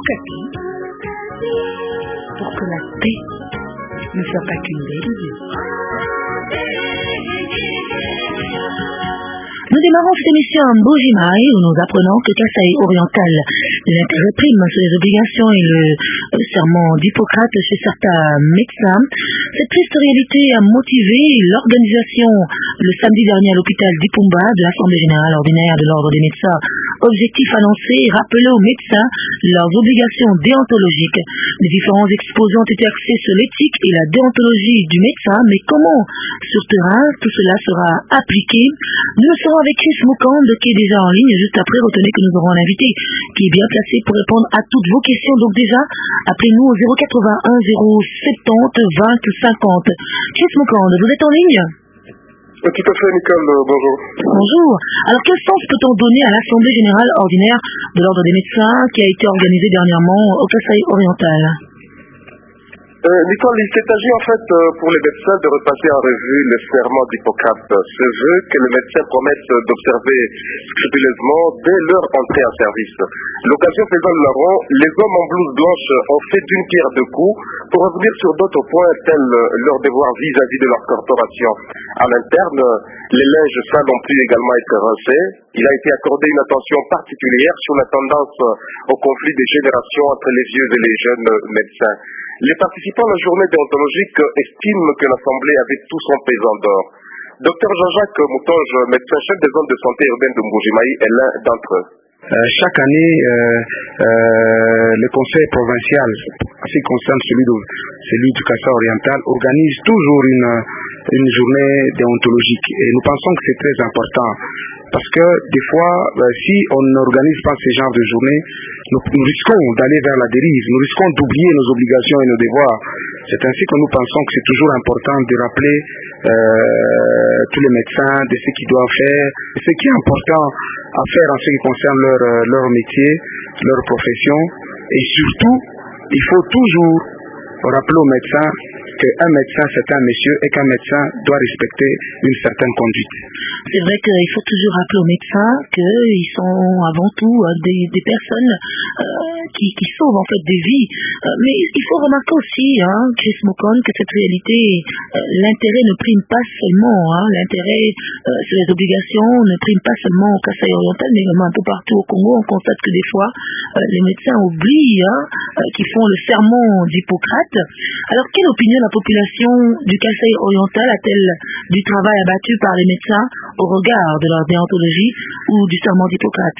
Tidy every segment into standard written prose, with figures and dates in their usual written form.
Okapi, pour que la paix ne soit pas qu'une belle idée. Nous démarrons cette émission en Mbuji-Mayi où nous apprenons que Kasai oriental, l'intérêt prime sur les obligations et le serment d'Hippocrate chez certains médecins. Cette triste réalité a motivé l'organisation le samedi dernier à l'hôpital d'Ipumba de l'Assemblée générale ordinaire de l'ordre des médecins. Objectif annoncé, rappeler aux médecins leurs obligations déontologiques. Les différents exposés ont été axés sur l'éthique et la déontologie du médecin, mais comment sur terrain tout cela sera appliqué? Nous serons avec Chris Mukand qui est déjà en ligne. Juste après, retenez que nous aurons un invité qui est bien placé pour répondre à toutes vos questions. Donc déjà, appelez-nous au 081 070 20 50. Chris Mukand, vous êtes en ligne? Tout à fait, Nicole, bonjour. Bonjour. Alors, quel sens peut-on donner à l'Assemblée générale ordinaire de l'ordre des médecins qui a été organisée dernièrement au Kasai oriental? Nicole, il s'est agi en fait pour les médecins de repasser en revue le serment d'Hippocrate, ce vœu que les médecins promettent d'observer scrupuleusement dès leur entrée en service. L'occasion faisant le larron, les hommes en blouse blanche ont fait d'une pierre deux coups pour revenir sur d'autres points tels leur devoir vis-à-vis de leur corporation. En interne, les linges sales ont pu également être rincés. Il a été accordé une attention particulière sur la tendance au conflit des générations entre les vieux et les jeunes médecins. Les participants à la journée déontologique estiment que l'Assemblée avait tout son pesant d'or. Dr Jean-Jacques Moutonge, médecin-chef des zones de santé urbaine de Mbuji-Mayi, est l'un d'entre eux. Chaque année, le conseil provincial, en ce qui concerne celui du Kasai oriental, organise toujours une journée déontologique. Et nous pensons que c'est très important. Parce que des fois, si on n'organise pas ce genre de journée, nous risquons d'aller vers la dérive, nous risquons d'oublier nos obligations et nos devoirs. C'est ainsi que nous pensons que c'est toujours important de rappeler tous les médecins de ce qu'ils doivent faire, de ce qui est important à faire en ce qui concerne leur métier, leur profession. Et surtout, il faut toujours rappeler aux médecins qu'un médecin c'est un monsieur et qu'un médecin doit respecter une certaine conduite. C'est vrai qu'il faut toujours rappeler aux médecins qu'ils sont avant tout des personnes qui sauvent en fait des vies. Mais il faut remarquer aussi, Chris Mukand, que cette réalité, l'intérêt ne prime pas seulement, l'intérêt sur les obligations ne prime pas seulement au Kasai oriental, mais également un peu partout au Congo. On constate que des fois, les médecins oublient qu'ils font le serment d'Hippocrate. Alors, quelle opinion la population du Kasai oriental a-t-elle du travail abattu par les médecins au regard de leur déontologie ou du serment d'Hippocrate?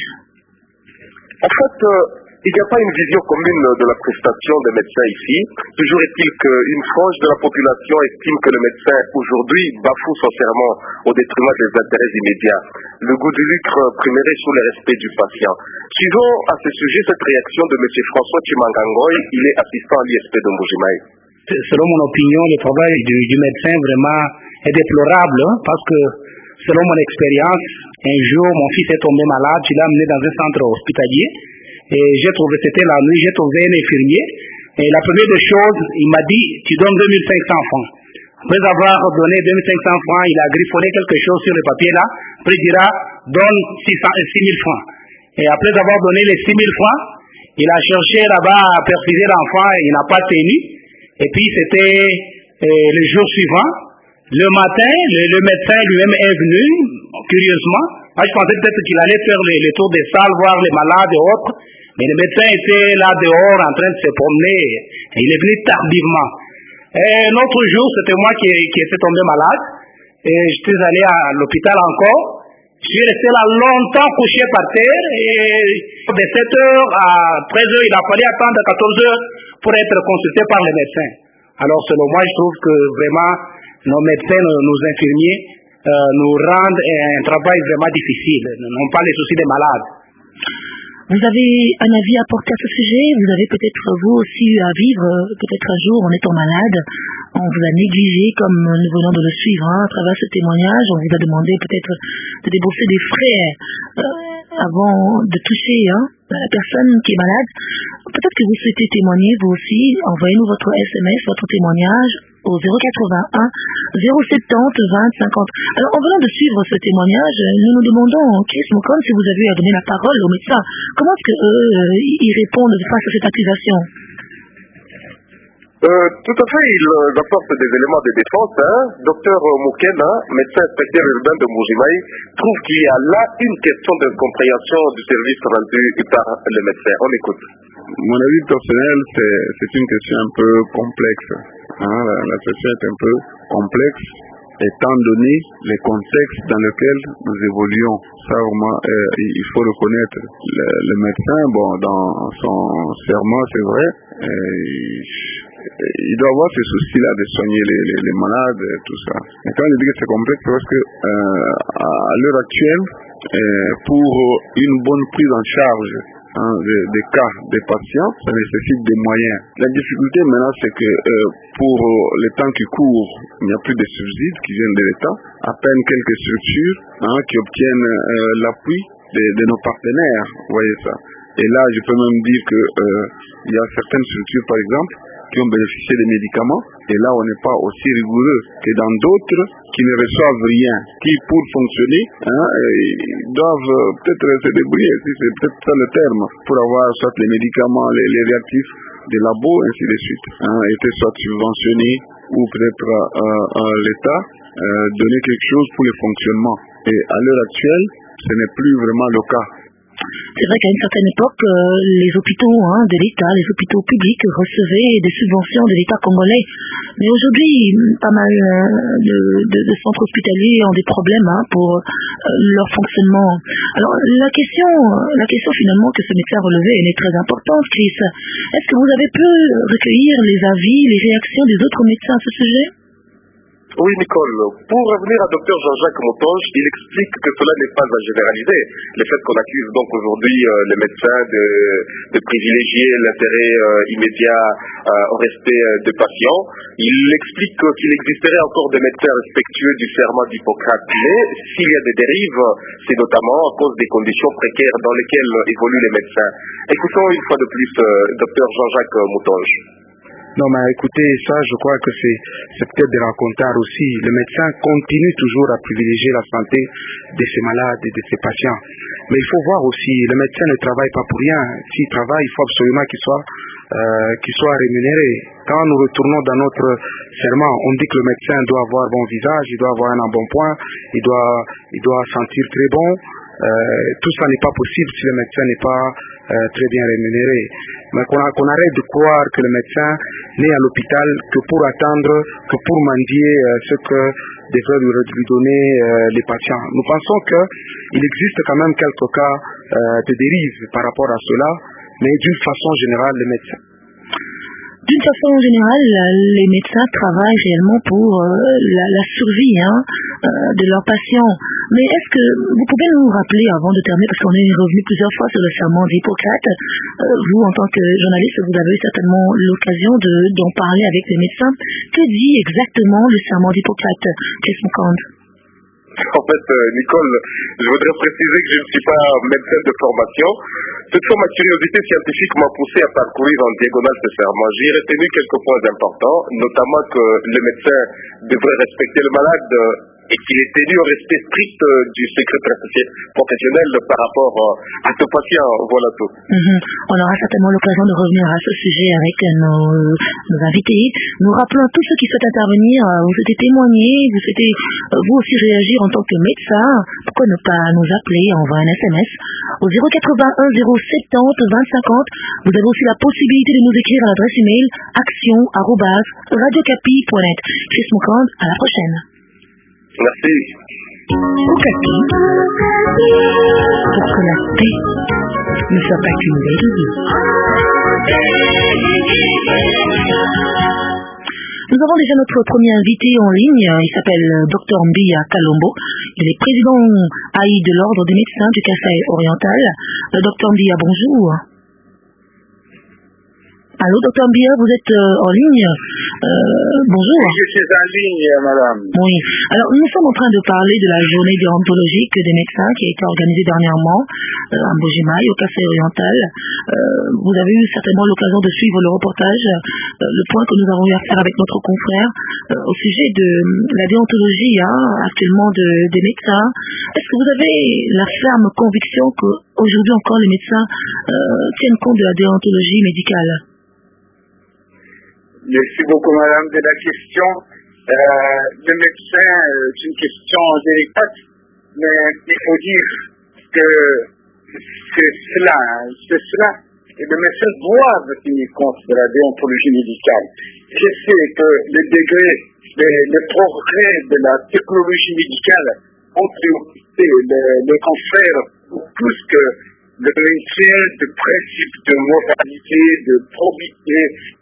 En fait, il n'y a pas une vision commune de la prestation des médecins ici. Toujours est-il qu'une frange de la population estime que le médecin aujourd'hui bafoue son serment au détriment des intérêts immédiats. Le goût du lucre primerait sur le respect du patient. Suivant à ce sujet cette réaction de M. François Chimangangoy, il est assistant à l'ISP de Mbuji-Mayi. Selon mon opinion, le travail du médecin vraiment est déplorable parce que, selon mon expérience, un jour mon fils est tombé malade, je l'ai amené dans un centre hospitalier et c'était la nuit, j'ai trouvé un infirmier et la première des choses, il m'a dit, tu donnes 2500 francs. Après avoir donné 2500 francs, il a griffonné quelque chose sur le papier là, après il dira, donne 6000 francs. Et après avoir donné les 6000 francs, il a cherché là-bas à perfuser l'enfant et il n'a pas tenu. Et puis c'était le jour suivant, le matin, le médecin lui-même est venu, curieusement. Moi je pensais peut-être qu'il allait faire le tour des salles, voir les malades et autres, mais le médecin était là dehors en train de se promener, et il est venu tardivement. Et un autre jour, c'était moi qui étais tombé malade, et j'étais allé à l'hôpital encore. Je suis resté là longtemps couché par terre, et de 7h à 13h, il a fallu attendre 14h pour être consulté par les médecins. Alors selon moi, je trouve que vraiment nos médecins, nos infirmiers nous rendent un travail vraiment difficile, n'ont pas les soucis des malades. Vous avez un avis à porter à ce sujet? Vous avez peut-être vous aussi eu à vivre, peut-être un jour en étant malade, on vous a négligé comme nous venons de le suivre à travers ce témoignage, on vous a demandé peut-être de débourser des frais avant de toucher la personne qui est malade. Peut-être que vous souhaitez témoigner vous aussi, envoyez-nous votre SMS, votre témoignage au 081 070 20 50. Alors, en venant de suivre ce témoignage, nous nous demandons, Chris Moukonde, si vous avez eu à donner la parole aux médecins, comment est-ce qu'eux, ils répondent face à cette accusation? Tout à fait, ils apportent des éléments de défense. Docteur Moukena, médecin inspecteur urbain de Mbuji-Mayi, trouve qu'il y a là une question de compréhension du service rendu par le médecin. On écoute. Mon avis personnel, c'est une question un peu complexe. La question est un peu complexe, étant donné les contextes dans lesquels nous évoluons. Ça, vraiment, il faut reconnaître. Le médecin, dans son serment, c'est vrai, il doit avoir ce souci-là de soigner les malades, tout ça. Et quand je dis que c'est complexe, c'est parce que à l'heure actuelle, pour une bonne prise en charge des cas des patients, ça nécessite des moyens. La difficulté maintenant, c'est que pour les temps qui courent, il n'y a plus de subsides qui viennent de l'État, à peine quelques structures qui obtiennent l'appui de nos partenaires, vous voyez ça. Et là, je peux même dire que il y a certaines structures, par exemple, qui ont bénéficié des médicaments, et là on n'est pas aussi rigoureux que dans d'autres qui ne reçoivent rien, qui pour fonctionner doivent peut-être se débrouiller, si c'est peut-être ça le terme, pour avoir soit les médicaments, les réactifs des labos, ainsi de suite, étaient soit subventionnés ou peut-être l'État donner quelque chose pour le fonctionnement. Et à l'heure actuelle, ce n'est plus vraiment le cas. C'est vrai qu'à une certaine époque, les hôpitaux de l'État, les hôpitaux publics recevaient des subventions de l'État congolais. Mais aujourd'hui, pas mal de centres hospitaliers ont des problèmes pour leur fonctionnement. Alors, la question finalement que ce médecin relevait, elle est très importante, Chris. Est-ce que vous avez pu recueillir les avis, les réactions des autres médecins à ce sujet? Oui, Nicole. Pour revenir à Dr Jean-Jacques Moutonge, il explique que cela n'est pas à généraliser. Le fait qu'on accuse donc aujourd'hui les médecins de privilégier l'intérêt immédiat au respect des patients, il explique qu'il existerait encore des médecins respectueux du serment d'Hippocrate. Mais s'il y a des dérives, c'est notamment à cause des conditions précaires dans lesquelles évoluent les médecins. Écoutons une fois de plus Dr Jean-Jacques Moutonge. Non, mais écoutez, ça, je crois que c'est peut-être des rencontres aussi. Le médecin continue toujours à privilégier la santé de ses malades et de ses patients. Mais il faut voir aussi, le médecin ne travaille pas pour rien. S'il travaille, il faut absolument qu'il soit rémunéré. Quand nous retournons dans notre serment, on dit que le médecin doit avoir un bon visage, il doit avoir un embonpoint, il doit sentir très bon. Tout ça n'est pas possible si le médecin n'est pas très bien rémunéré. Mais qu'on arrête de croire que le médecin n'est à l'hôpital que pour attendre, que pour mendier ce que devraient lui donner les patients. Nous pensons qu'il existe quand même quelques cas de dérive par rapport à cela, mais d'une façon générale, les médecins. D'une façon générale, les médecins travaillent réellement pour la survie de leurs patients. Mais est-ce que vous pouvez nous rappeler, avant de terminer, parce qu'on est revenu plusieurs fois sur le serment d'Hippocrate, vous en tant que journaliste, vous avez eu certainement l'occasion d'en parler avec les médecins. Que dit exactement le serment d'Hippocrate, Chris Moukonde? En fait, Nicole, je voudrais préciser que je ne suis pas médecin de formation. Toutefois, ma curiosité scientifique m'a poussé à parcourir en diagonale ce serment. J'y ai retenu quelques points importants, notamment que le médecin devrait respecter le malade et qu'il est tenu au respect strict du secret professionnel par rapport à ce patient. Voilà tout. On aura certainement l'occasion de revenir à ce sujet avec nos invités. Nous rappelons à tous ceux qui souhaitent intervenir, vous souhaitez témoigner, vous souhaitez vous aussi réagir en tant que médecin, pourquoi ne pas nous appeler, envoyer un SMS au 081 070 20 50. Vous avez aussi la possibilité de nous écrire à l'adresse email action@radiocapi.net. Chris Moukonde, à la prochaine. Merci. Okapi, pour que la paix ne soit pas qu'une belle idée. Nous avons déjà notre premier invité en ligne. Il s'appelle Dr Mbia Kalombo. Il est président AI de l'Ordre des médecins du Kasaï oriental. Dr Mbia, bonjour. Allô, Dr Mbia, vous êtes en ligne. Bonjour. Je suis en ligne, madame. Oui. Alors, nous sommes en train de parler de la journée déontologique des médecins qui a été organisée dernièrement à Mbuji-Mayi, au Kasaï oriental. Vous avez eu certainement l'occasion de suivre le reportage, le point que nous avons eu à faire avec notre confrère au sujet de la déontologie actuellement des médecins. Est-ce que vous avez la ferme conviction qu'aujourd'hui encore les médecins tiennent compte de la déontologie médicale? Merci beaucoup, madame, de la question. Le médecin, c'est une question délicate, mais il faut dire que c'est cela. Et les médecins doivent tenir compte de la déontologie médicale. Je sais que les progrès de la technologie médicale ont préoccupé le cancer plus que le maintien de principes de moralité, de probité.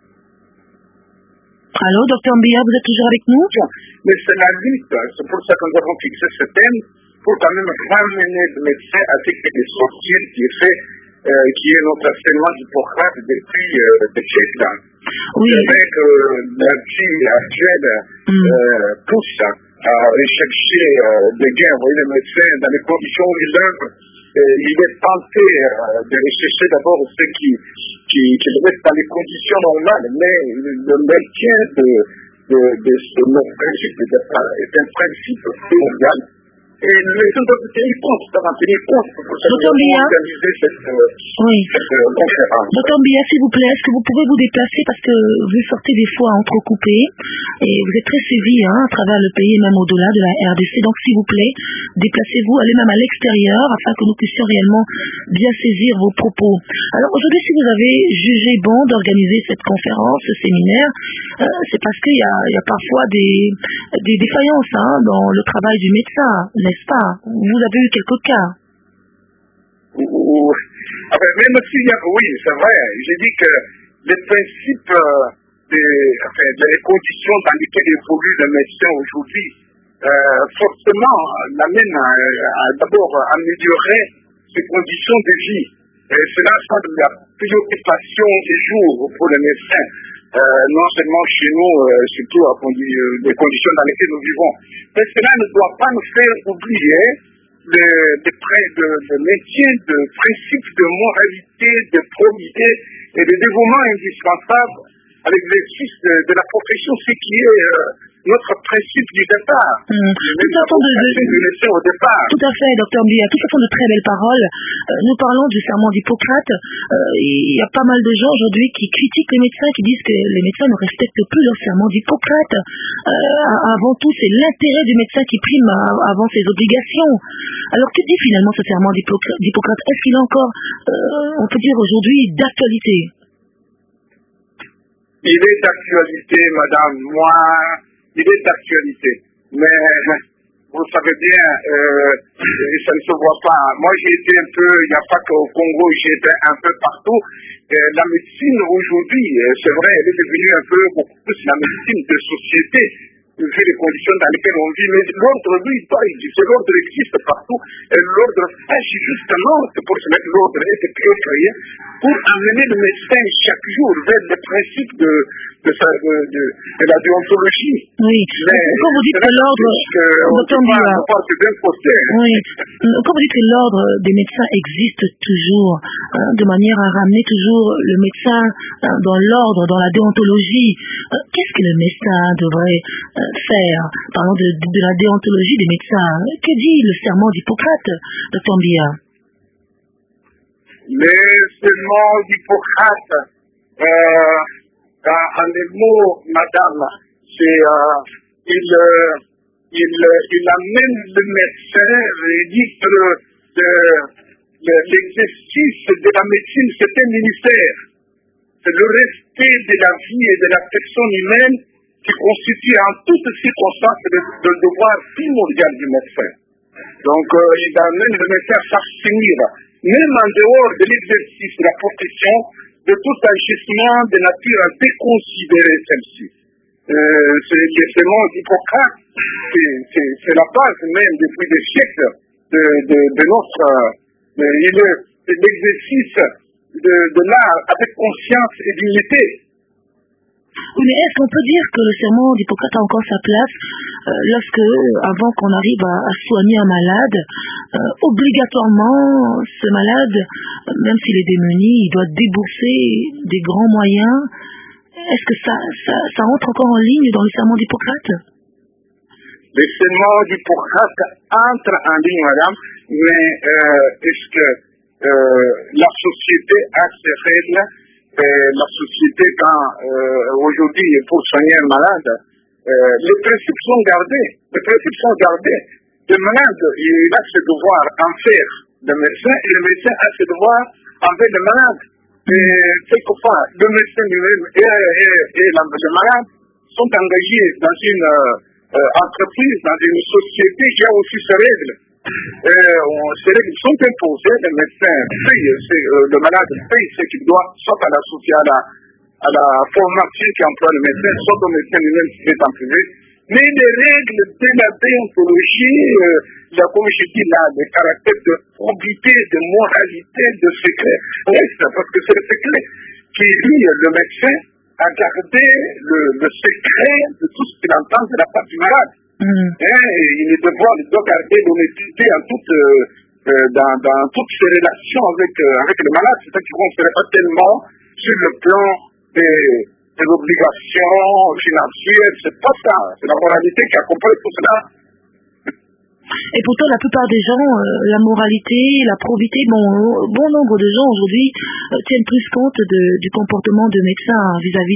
Allô, docteur Mbia, vous êtes toujours avec nous? Mais c'est la lutte, c'est pour ça que nous avons fixé ce thème, pour quand même ramener le médecin à ce qui est sorcier qui est fait, qui est notre enseignement d'Hippocrate depuis des siècles. Oui. C'est vrai que la vie actuelle pousse à rechercher des gains. Vous voyez, le médecin, dans les conditions où il œuvre, il est tenté de rechercher d'abord ceux qui le mettent dans les conditions normales, mais le maintien de ce principe de départ est un principe primordial. Et le médecin doit tenir compte pour organiser cette conférence. Docteur Mbia, s'il vous plaît, est-ce que vous pouvez vous déplacer parce que vous sortez des fois entrecoupés et vous êtes très suivi à travers le pays et même au-delà de la RDC. Donc, s'il vous plaît, déplacez-vous, allez même à l'extérieur afin que nous puissions réellement bien saisir vos propos. Alors, aujourd'hui, si vous avez jugé bon d'organiser cette conférence, ce séminaire, c'est parce qu'il y a parfois des défaillances dans le travail du médecin, n'est-ce pas? Vous avez eu quelques cas. Même s'il y a, oui, c'est vrai. J'ai dit que les principes des conditions dans lesquelles évolue le médecin aujourd'hui, forcément, l'amène à d'abord améliorer ses conditions de vie. Et cela semble la préoccupation du jour pour le médecin, non seulement chez nous, surtout les conditions dans lesquelles nous vivons. Mais cela ne doit pas nous faire oublier le maintien de principes de moralité, de probité et de dévouement indispensable à l'exercice de la profession, ce qui est notre principe du départ. Tout à fait, docteur Mbia. Tout à fait de très belles paroles. Nous parlons du serment d'Hippocrate. Il y a pas mal de gens aujourd'hui qui critiquent les médecins, qui disent que les médecins ne respectent plus leur serment d'Hippocrate. Avant tout, c'est l'intérêt du médecin qui prime avant ses obligations. Alors, que dit finalement ce serment d'Hippocrate? Est-ce qu'il est encore, on peut dire aujourd'hui, d'actualité? Il est d'actualité, madame. Il est d'actualité. Mais vous savez bien, ça ne se voit pas. Moi, j'ai été un peu, il n'y a pas qu'au Congo, j'ai été un peu partout. La médecine aujourd'hui, c'est vrai, elle est devenue un peu beaucoup plus la médecine de société, vu les conditions dans lesquelles on vit. Mais l'ordre, lui, doit exister. L'ordre existe partout. Et l'ordre agit justement, c'est pour cela que l'ordre a été créé, pour amener le médecin chaque jour vers les principes de la déontologie. Oui, mais quand vous dites que l'ordre, docteur Mbia, oui, quand vous dites que l'ordre des médecins existe toujours, de manière à ramener toujours le médecin dans l'ordre, dans la déontologie, qu'est-ce que le médecin devrait faire? Parlons de la déontologie des médecins. Que dit le serment d'Hippocrate, docteur Mbia? Le serment d'Hippocrate, en des mots, madame, c'est il amène le médecin, il dit que l'exercice de la médecine, c'est un ministère. C'est le respect de la vie et de la personne humaine qui constitue en toutes circonstances le devoir primordial du médecin. Donc, il amène le médecin à s'abstenir, même en dehors de l'exercice de la profession, de tout agissement de nature à déconsidérer celle-ci. C'est le serment d'Hippocrate, c'est la base même depuis des siècles de notre... l'exercice de l'art avec conscience et dignité. Oui, mais est-ce qu'on peut dire que le serment d'Hippocrate a encore sa place avant qu'on arrive à soigner un malade, obligatoirement, ce malade, même s'il est démuni, il doit débourser des grands moyens. Est-ce que ça entre encore en ligne dans le serment d'Hippocrate? Le serment d'Hippocrate entre en ligne, madame, mais est-ce que la société a ses règles? La société, quand aujourd'hui, pour soigner un malade, les principes sont gardés. Le malade, il a ses devoirs envers le médecin et le médecin a ses devoirs envers le malade. Et quelquefois, le médecin lui-même et le malade sont engagés dans une entreprise, dans une société qui a aussi ses règles. Ces règles sont imposées, le médecin paye, le malade paye ce qu'il doit, soit à l'associé à la formation qui emploie le médecin, soit au médecin lui-même qui est en privé. Mais les règles de la déontologie, comme je dis là, le caractère de probité, de moralité, de secret, restent, parce que c'est le secret qui lie le médecin à garder le secret de tout ce qu'il entend de la part du malade. Il doit garder l'honnêteté dans toutes ses relations avec le malade. C'est-à-dire qu'il ne serait pas tellement sur le plan des obligations financières. C'est pas ça. C'est la moralité qui accompagne tout cela. Et pourtant, la plupart des gens, la moralité, la probité, bon nombre de gens aujourd'hui tiennent plus compte du comportement de médecin vis-à-vis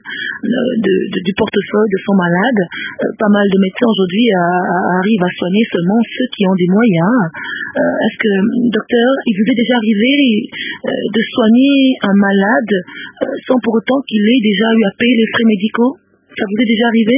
du portefeuille de son malade. Pas mal de médecins aujourd'hui arrivent à soigner seulement ceux qui ont des moyens. Est-ce que, docteur, il vous est déjà arrivé de soigner un malade sans pour autant qu'il ait déjà eu à payer les frais médicaux? Ça vous est déjà arrivé?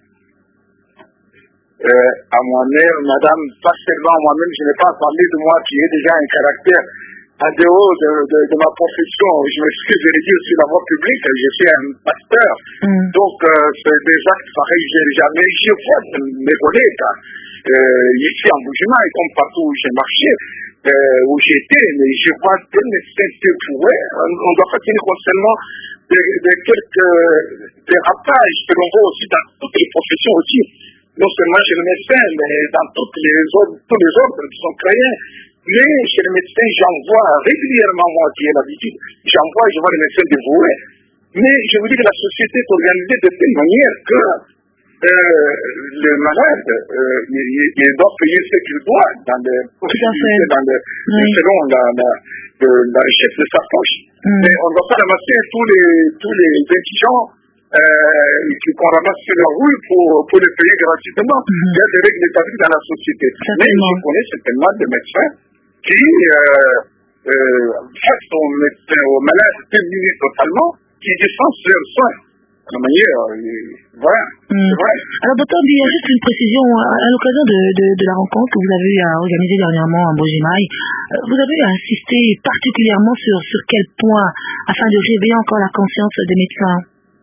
À moi-même, madame, pas seulement à moi-même, je n'ai pas parlé de moi qui ai déjà un caractère en dehors de ma profession. Je m'excuse de le dire sur la voie publique, je suis un pasteur. Donc, c'est des actes pareils, je n'ai jamais, je vois mes collègues, ici en Bujimaï, comme partout où j'ai marché, où j'étais, mais je vois des médecins dépouillés. On ne doit pas tenir compte seulement de quelques dérapages que l'on voit aussi dans toutes les professions aussi. Non seulement chez le médecin, mais dans tous les ordres qui sont créés. Mais chez le médecin, j'en vois régulièrement, moi qui ai l'habitude, je vois les médecins dévoués. Mais je vous dis que la société est organisée de telle manière que le malade, il doit payer ce qu'il doit selon la richesse de sa poche. Mais on ne doit pas ramasser tous les indigents qu'on ramasse sur la rue pour les payer gratuitement. Il y a des règles établies dans la société. Mais je connais certainement des médecins qui, face au malade terminé totalement, qui descendent sur leurs soins. De manière, voilà. Alors, docteur, il y a juste une précision. À l'occasion de la rencontre que vous avez eu à organiser dernièrement à Bujimaï, vous avez insisté particulièrement sur quel point, afin de réveiller encore la conscience des médecins?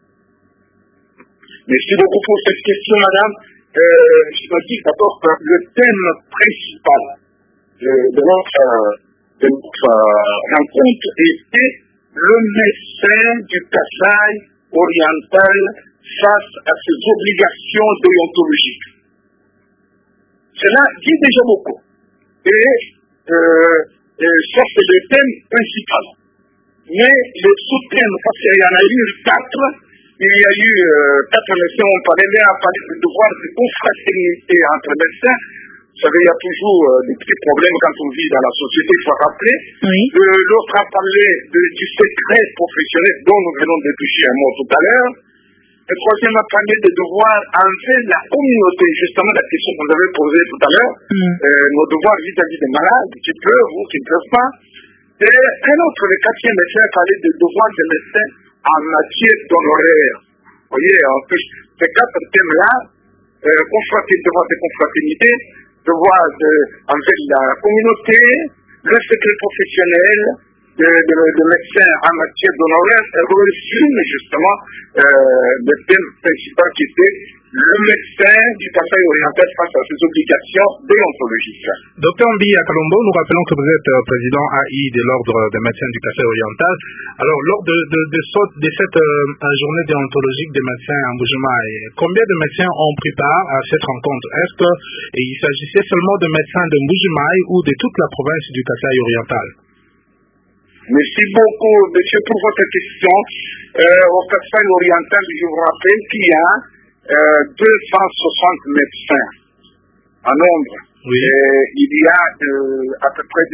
Merci beaucoup pour cette question, madame. Je me dis d'abord que le thème principal de notre rencontre était le médecin du Kasaï oriental face à ses obligations déontologiques. Cela dit déjà beaucoup. Et ça, c'est le thème principal. Mais les sous-thèmes, parce qu'il y en a eu 4, il y a eu 4 médecins, on parlait du devoir de confraternité entre médecins. Vous savez, il y a toujours des petits problèmes quand on vit dans la société, il faut rappeler. Oui. L'autre a parlé du secret professionnel dont nous venons de toucher un mot tout à l'heure. Le troisième a parlé des devoirs envers la communauté, justement la question que vous avez posée tout à l'heure. Nos devoirs vis-à-vis des malades, qui peuvent ou qui ne peuvent pas. Et un autre, le quatrième médecin, a parlé des devoirs des médecins en matière d'honoraires. Vous voyez, ces 4 thèmes-là, devoir de confraternité, devoir envers la communauté, le secret professionnel, de médecins en matière d'honoraires résume justement le thème principal qui était le médecin du Kasaï oriental face à ses obligations déontologiques. Docteur Mbia Kalombo, nous rappelons que vous êtes président AI de l'Ordre des médecins du Kasaï oriental. Alors, lors de cette journée déontologique des médecins en Bujumaï, combien de médecins ont pris part à cette rencontre? Est-ce qu'il s'agissait seulement de médecins de Bujumaï ou de toute la province du Kasaï oriental? Merci beaucoup, monsieur, pour votre question. Au Kasaï oriental, je vous rappelle qu'il y a 260 médecins en nombre. Oui. Il y a à peu près de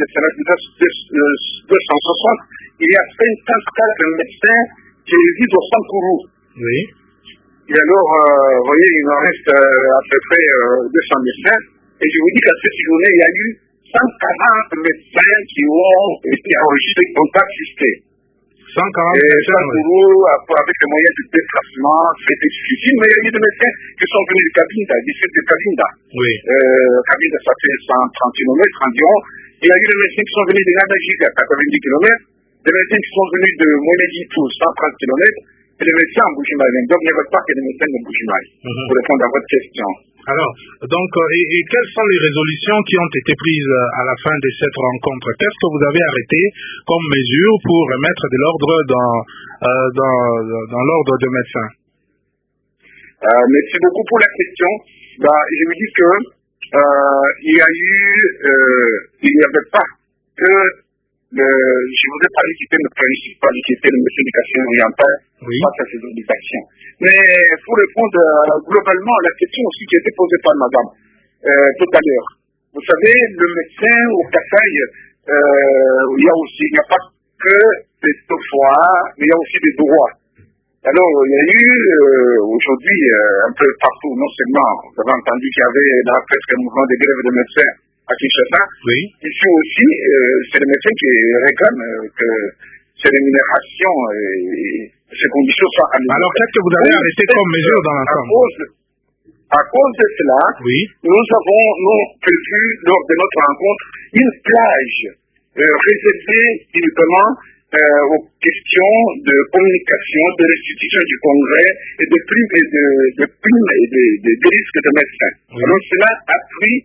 260. Il y a 54 médecins qui résident au Sankourou. Oui. Et alors, vous voyez, il en reste à peu près 200 médecins. Et je vous dis qu'à cette journée, il y a eu 140 médecins qui ont été enregistrés, qui ont participé. 140 médecins, avec les moyens de déplacement, c'était difficile, mais il y a eu des médecins qui sont venus de Cabinda, du sud de Cabinda. Oui. Cabinda, ça fait 130 km environ. Il y a eu des médecins qui sont venus de Nadagiga, à 90 km, des médecins qui sont venus de Monéditou, 130 km, et des médecins en Bujumaï. Donc, il n'y avait pas que des médecins de Bujumaï, pour répondre à votre question. Alors, donc, et quelles sont les résolutions qui ont été prises à la fin de cette rencontre? Qu'est-ce que vous avez arrêté comme mesure pour remettre de l'ordre dans l'ordre des médecins? Merci beaucoup pour la question. Je vous dis que il n'y avait pas que je voudrais parler du thème principal qui était le médecin d'éducation orientale face à ses obligations. Mais pour répondre globalement à la question aussi qui a été posée par madame tout à l'heure. Vous savez, le médecin au Kasaï, il n'y a pas que des devoirs, mais il y a aussi des droits. Alors, il y a eu aujourd'hui un peu partout, non seulement, vous avez entendu qu'il y avait là presque un mouvement de grève de médecins à Kinshasa. Oui. Ici aussi, c'est les médecins qui réclament que ces rémunérations et ces conditions soient améliorées. Alors, qu'est-ce que vous avez arrêté comme mesure dans l'ensemble? À cause de cela, nous avons prévu lors de notre rencontre une plage réservée uniquement aux questions de communication, de restitution du congrès et de primes et de risques de médecins. Alors cela a pris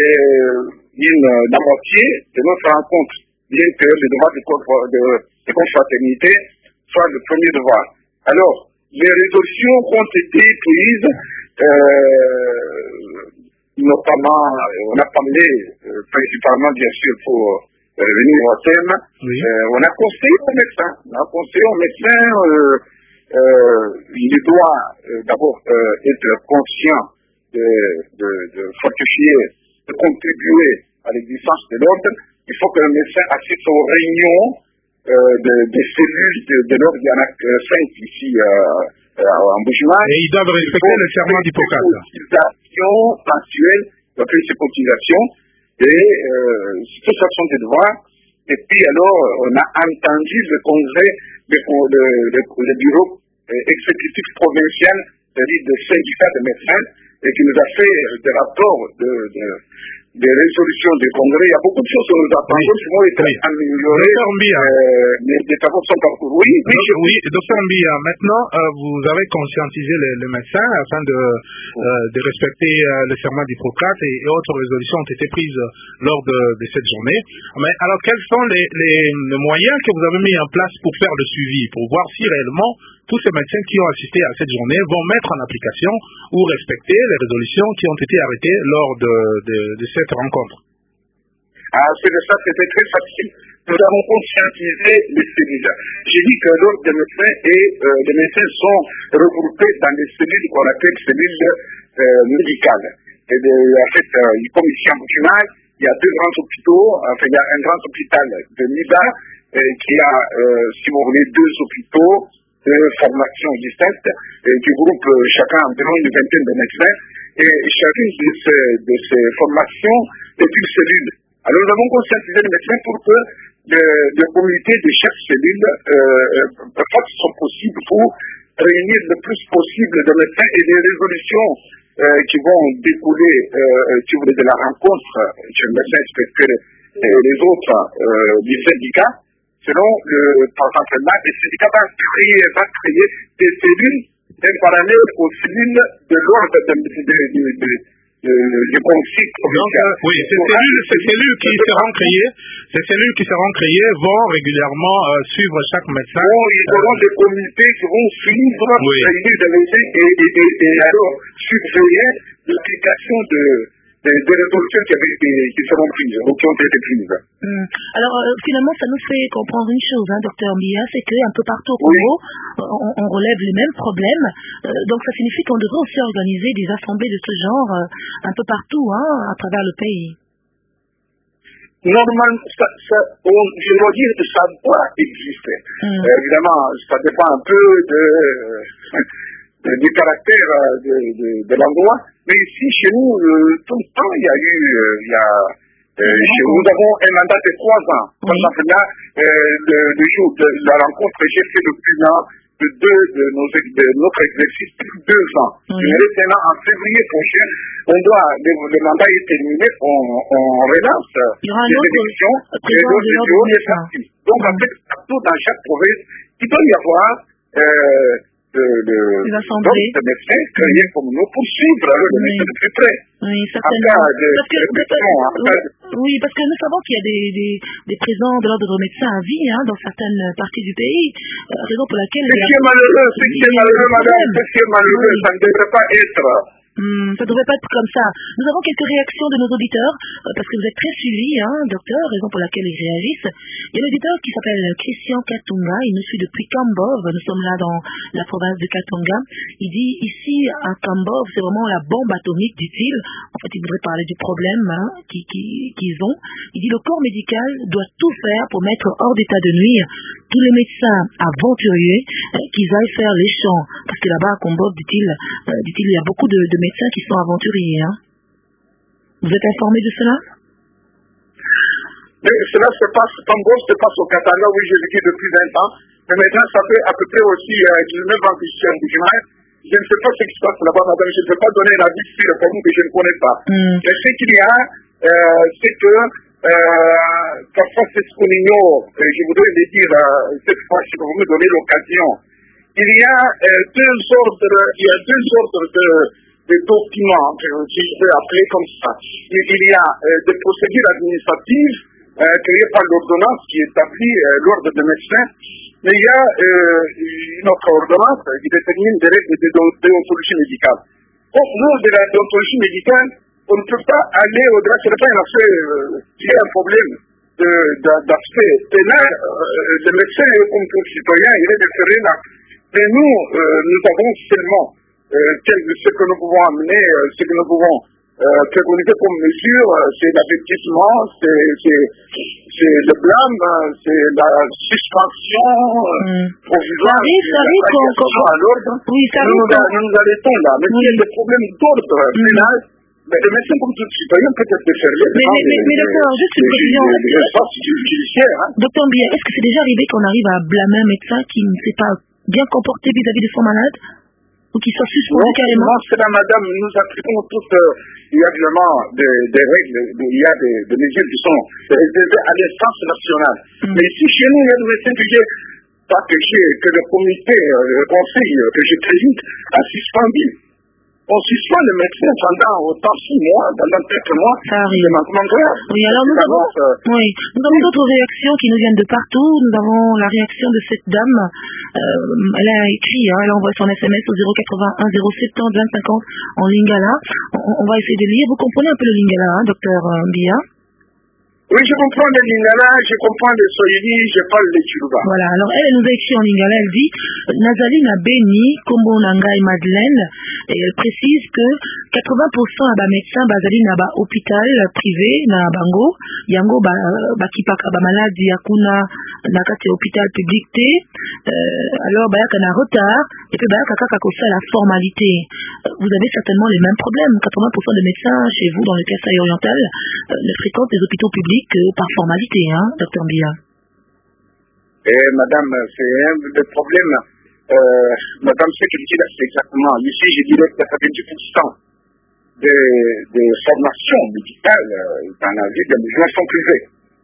la moitié de notre rencontre, bien que le devoir de confraternité soit le premier devoir. Alors, les résolutions ont été prises, notamment, on a parlé principalement, bien sûr, pour venir au thème, on a conseillé aux médecins. Il doit d'abord être conscient de fortifier, de contribuer à l'existence de l'ordre. Il faut que le médecin assiste aux réunions des cellules de l'ordre. Il y en a 5 ici en Bujumaï. Et ils doivent respecter le serment d'Hippocrate. Cotisation mensuelle, d'après ces cotisations, et tout ça sont des devoirs. Et puis alors, on a entendu le congrès, le bureau exécutif provincial, c'est-à-dire des syndicats de médecins, et qui nous a fait des rapports des résolutions du congrès. Il y a beaucoup de choses que nous attendons qui vont être améliorées. Docteur Mbia, les travaux sont en cours. Oui, Docteur Mbia, maintenant, vous avez conscientisé les médecins afin de respecter le serment d'Hippocrate et autres résolutions ont été prises lors de cette journée. Mais alors, quels sont les moyens que vous avez mis en place pour faire le suivi, pour voir si réellement tous ces médecins qui ont assisté à cette journée vont mettre en application ou respecter les résolutions qui ont été arrêtées lors de cette rencontre? C'est de ça, c'était très facile. Nous avons conscientisé les cellules. J'ai dit que l'ordre des médecins les médecins sont regroupés dans des cellules qu'on appelle cellules médicales. En fait, comme ici en Bujumaï, il y a 2 grands hôpitaux. Enfin, il y a un grand hôpital de Nida qui a, si vous voulez, 2 hôpitaux de formation distincte qui groupent chacun environ une vingtaine de médecins. Et chacune de ces formations est une cellule. Alors nous avons conscientisé les médecins pour que le comité de chaque cellule fasse son possible pour réunir le plus possible de médecins et des résolutions qui vont découler de la rencontre chez le médecin inspecteur et les autres du syndicat. selon par exemple, là, les syndicats va créer des cellules parallèles aux cellules de l'ordre du conseil provincial. Oui, ces cellules qui seront créées vont régulièrement suivre chaque médecin. Bon, ils auront des comités qui vont suivre et alors surveiller l'application des résolutions qui seront prises ou qui ont été prises. Alors, finalement, ça nous fait comprendre une chose, docteur Mbia, c'est qu'un peu partout au Congo, on relève les mêmes problèmes. Donc, ça signifie qu'on devrait aussi organiser des assemblées de ce genre un peu partout, à travers le pays. Normalement, je dois dire que ça doit exister. Évidemment, ça dépend un peu du caractère de l'endroit. Mais ici, chez nous, tout le temps, nous avons un mandat de 3 ans. Par exemple, là, le jour de la rencontre, j'ai fait le bilan de notre exercice depuis 2 ans. Maintenant, en février prochain, le mandat est terminé, on relance les élections et les partis. Donc, en fait, partout dans chaque province, il doit y avoir des médecins créés comme nous pour suivre le médecin de plus près. Oui, certainement. Parce que nous savons qu'il y a des présents de l'ordre des médecins à vie dans certaines parties du pays, raison pour laquelle... Ce qui est malheureux, madame, ça ne devrait pas être... Ça devrait pas être comme ça. Nous avons quelques réactions de nos auditeurs, parce que vous êtes très suivis, docteur, raison pour laquelle ils réagissent. Il y a un auditeur qui s'appelle Christian Katunga, il nous suit depuis Kambov, nous sommes là dans la province de Katunga. Il dit, ici, à Kambov, c'est vraiment la bombe atomique, dit-il. En fait, il voudrait parler du problème qu'ils ont. Il dit, le corps médical doit tout faire pour mettre hors d'état de nuire tous les médecins aventuriers qu'ils aillent faire les champs. Parce que là-bas, à Kambov, dit-il, il y a beaucoup de médecins qui sont aventuriers. Vous êtes informé de cela? Mais cela se passe, Kambov se passe au Katanga, oui, j'ai vécu depuis 20 ans. Mais maintenant, ça fait à peu près aussi 19 ans que je suis en Bujumaï. Je ne sais pas ce qui se passe là-bas, madame. Je ne peux pas donner la vie sur le problème que je ne connais pas. Mais ce qu'il y a, c'est que parfois c'est ce qu'on ignore. Je voudrais le dire cette fois, si vous me donnez l'occasion. Il y a deux ordres de documents, si je peux appeler comme ça. Il y a des procédures administratives créées par l'ordonnance qui établit l'ordre des médecins, mais il y a une autre ordonnance qui détermine des règles de déontologie médicale. Donc, nous, de la déontologie médicale, on ne peut pas aller au-delà. Ce n'est pas un aspect qui est un problème d'aspect pénal. Le médecin, comme tout citoyen, il est référé là. Mais nous avons seulement ce que nous pouvons amener, ce que nous pouvons préconiser comme mesure, c'est l'avertissement, c'est le blâme, c'est la suspension provisoire, à l'ordre. Oui, ça nous arrêtons là. Mais s'il y a des problèmes d'ordre pénal, mais les médecins comme tout citoyen peut-être déferler. Mais docteur, juste une précision. Docteur Mbia, est-ce que c'est déjà arrivé qu'on arrive à blâmer un médecin qui ne s'est pas bien comporté vis-à-vis de son malade? Ou qui soit suspendu carrément? Non, c'est la madame, nous appliquons toutes, il y a évidemment des règles, il y a des mesures qui sont réservées à l'instance nationale. Mais ici, chez nous, il y a des médecins que le comité, le conseil que j'ai préside a suspendu. On suspend le médecin pendant autant 6 mois, pendant 4 mois, c'est manquement grave. Oui, alors nous avons d'autres réactions qui nous viennent de partout. Nous avons la réaction de cette dame. Elle a écrit, elle a envoyé son SMS au 081 070 20 50 en lingala. On va essayer de lire. Vous comprenez un peu le lingala, docteur Mbia? Oui, je comprends le lingala, je comprends le swahili, je parle le chiluba. Voilà, alors elle nous a écrit en lingala, elle dit Nazali na Beni, Kombo Nangai Madeleine, et elle précise que 80% à ba médecin bazali na ba hôpital privé na bango, yango ba kipaka ba maladie yakuna na kati hôpital public té, alors ba yaka na retard, et puis ba yaka kaka kosa la formalité. Vous avez certainement les mêmes problèmes. 80% des médecins chez vous dans le Kasaï oriental ne fréquentent les hôpitaux publics par formalité, docteur Mbia. Madame, c'est un des problèmes. Madame, ce que je dis là, c'est exactement. Ici, je dirais que 90% des formations médicales dans la vie des gens sont privées.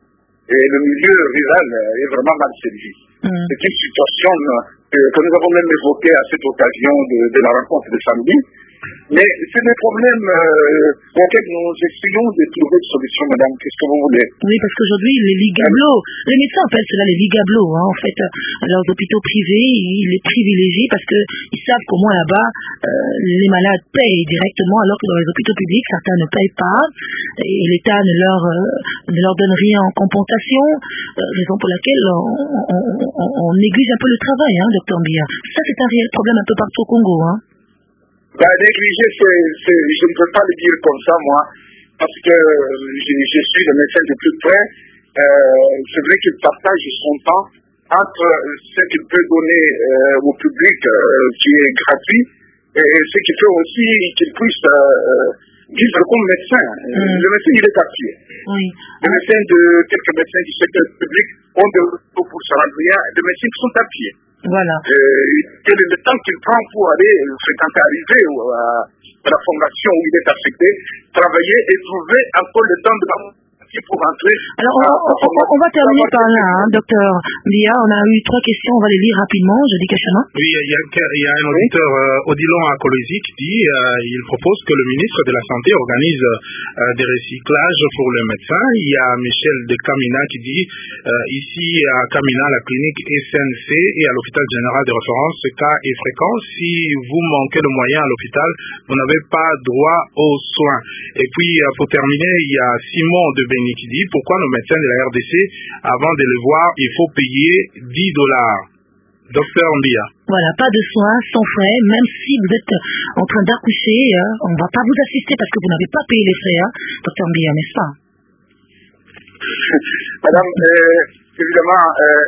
et le milieu rural est vraiment mal servi. C'est une situation que nous avons même évoquée à cette occasion de la rencontre de samedi. Mais c'est des problèmes auxquels nous essayons de trouver des solutions, madame. Qu'est-ce que vous voulez? Oui, parce qu'aujourd'hui, les ligablos, les médecins appellent cela les ligablos, hein, en fait. Leurs hôpitaux privés, ils les privilégient parce qu'ils savent qu'au moins là-bas, les malades payent directement, alors que dans les hôpitaux publics, certains ne payent pas, et l'État ne leur donne rien en compensation, raison pour laquelle on néglige un peu le travail, hein, docteur Mbia. Ça, c'est un réel problème un peu partout au Congo, hein. Négliger, je ne peux pas le dire comme ça, moi, parce que je suis le médecin de plus près. C'est vrai qu'il partage son temps entre ce qu'il peut donner au public, qui est gratuit, et ce qu'il peut aussi qu'il puisse vivre comme médecin. Le médecin, il est à pied. Oui. Quelques médecins du secteur public ont de l'auto pour se rendre bien, des médecins qui sont à pied. Voilà. Quel est le temps qu'il prend pour aller fréquenter, arriver à la fondation où il est affecté, travailler et trouver encore le temps de pour rentrer. Alors, on va terminer par là, hein, docteur Mbia. On a eu 3 questions, on va les lire rapidement. Je dis Kachama. Oui, il y a un auditeur, Odilon Akolosi, qui dit il propose que le ministre de la Santé organise des recyclages pour les médecins. Il y a Michel de Kamina qui dit ici à Kamina, la clinique SNC et à l'hôpital général de référence, ce cas est fréquent. Si vous manquez de moyens à l'hôpital, vous n'avez pas droit aux soins. Et puis, pour terminer, il y a Simon de Béni qui dit pourquoi nos médecins de la RDC, avant de les voir, il faut payer $10. Docteur Mbia. Voilà, pas de soins sans frais, même si vous êtes en train d'accoucher, on ne va pas vous assister parce que vous n'avez pas payé les frais, hein, docteur Mbia, n'est-ce pas? Madame, évidemment,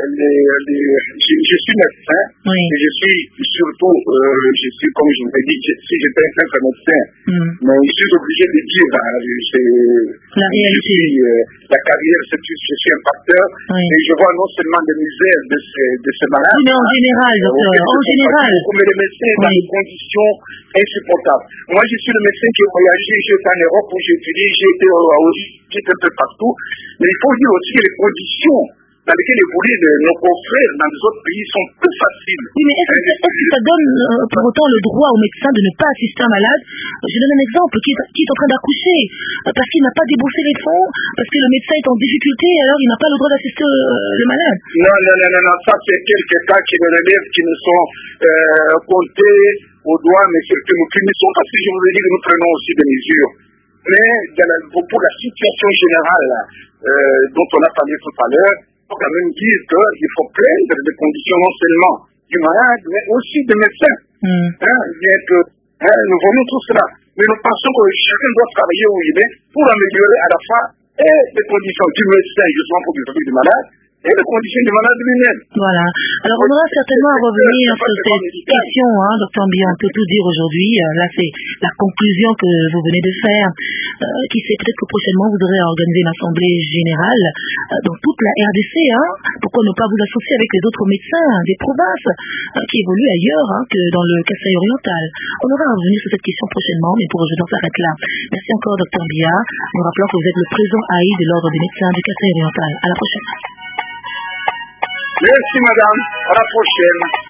je suis médecin, oui. Et je suis surtout, comme je vous l'ai dit, si j'étais un simple médecin, mais je suis obligé de dire, la réalité. La carrière, je suis un facteur, oui. Et je vois non seulement les misères de ces malades, mais en général, docteur, en général. Comme les médecins dans des conditions insupportables. Moi, je suis le médecin qui a voyagé, j'étais en Europe où j'ai étudié, j'étais un peu partout, mais il faut dire aussi que les conditions dans lesquelles évoluent nos confrères dans les autres pays sont plus faciles. Oui, mais est-ce que ça donne pour autant le droit au médecin de ne pas assister un malade? Je donne un exemple, qui est en train d'accoucher, parce qu'il n'a pas déboursé les fonds, parce que le médecin est en difficulté, alors il n'a pas le droit d'assister le malade. Non, ça c'est quelques cas qui me relèvent, qui nous sont comptés au doigt, mais que nous punissons, parce que je vous ai dit que nous prenons aussi des mesures. Mais pour la situation générale dont on a parlé tout à l'heure, il faut quand même dire qu'il faut prendre des conditions non seulement du malade, mais aussi des médecins. Bien que nous voyons tout cela. Mais nous pensons que chacun doit travailler où il est pour améliorer à la fois les conditions du médecin, justement pour s'occuper du malade, et les conditions du malade lui-même. Voilà. Alors on aura certainement à revenir sur cette question, hein, docteur Mbia, on peut tout dire aujourd'hui. Là, c'est la conclusion que vous venez de faire. Qui sait, peut-être que prochainement vous aurez organisé une assemblée générale dans toute la RDC. Hein. Pourquoi ne pas vous associer avec les autres médecins des provinces qui évoluent ailleurs que dans le Kasaï oriental? On aura à revenir sur cette question prochainement, mais pour aujourd'hui on s'arrête là. Merci encore, docteur Mbia. Nous rappelons que vous êtes le président AI de l'ordre des médecins du Kasaï oriental. À la prochaine. Merci madame, à la prochaine.